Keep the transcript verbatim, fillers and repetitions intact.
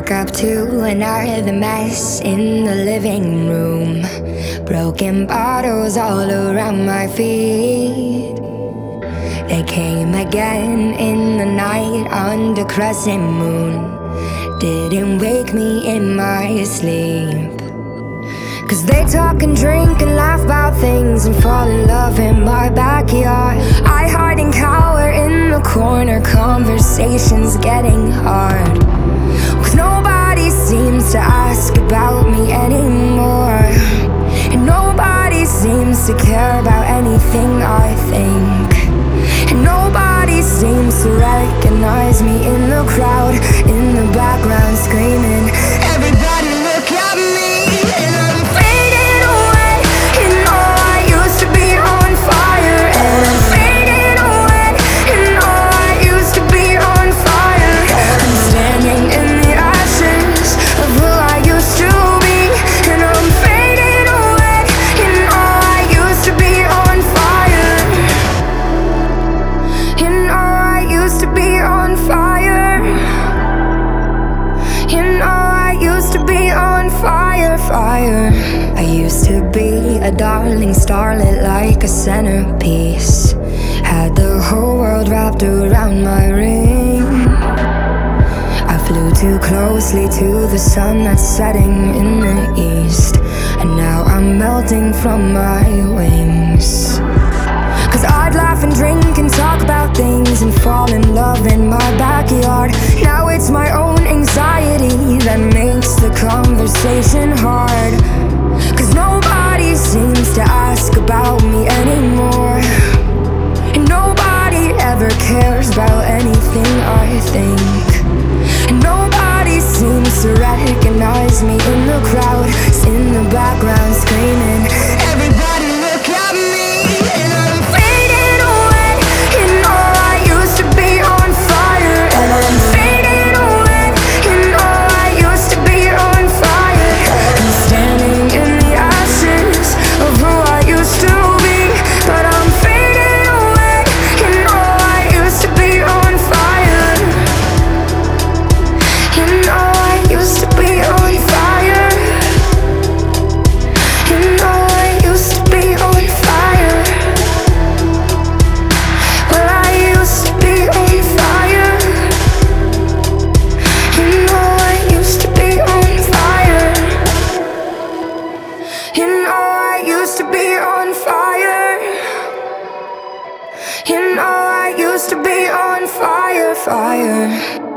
woke up to another mess in the living room. Broken bottles all around my feet. They came again in the night under crescent moon. Didn't wake me in my sleep. Cause they talk and drink and laugh about things and fall in love in my backyard. I hide and cower in the corner, conversations getting hard. Cause nobody seems to ask about me anymore, and nobody seems to care about anything I think. And nobody seems to recognize me in the crowd, in the background screaming, everybody look at me. And I'm fading away, and all I used to be on fire. And I'm fading away, and all I used to be on fire. I'm standing in the ashes of who I used to be. And I'm fading away, and all I used to be on fire. And all I used to be on fire. And all I used to be on fire, fire. I used to be a darling starlet, like a centerpiece. Had the whole world wrapped around my ring. I flew too closely to the sun that's setting in the east, and now I'm melting from my wings. Cause I'd laugh and drink and talk about things and fall in love in my backyard. Now it's my own anxiety that makes the conversation hard. Cause nobody seems to ask about me anymore, and nobody ever cares about anything I think. And nobody seems to recognize me in the crowd, in the background screaming, everybody look at me. And I'm fading away, and all I used to be on fire. And I'm fading away, and all I used to be on fire. I'm standing in the ashes of who I used to be. But I'm fading away, and all I used to be on fire. And all I used to be on fire. And all I used to be on fire. Well, I used to be on fire. And all I used to be on fire. And all I used to be on fire. And all I used to be on fire, fire.